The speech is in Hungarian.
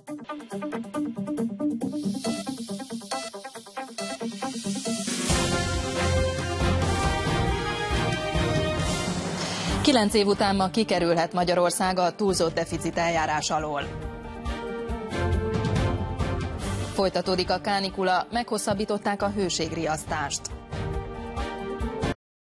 Kilenc év után ma kikerülhet Magyarország a túlzott deficit eljárás alól. Folytatódik a kánikula, meghosszabbították a hőségriasztást.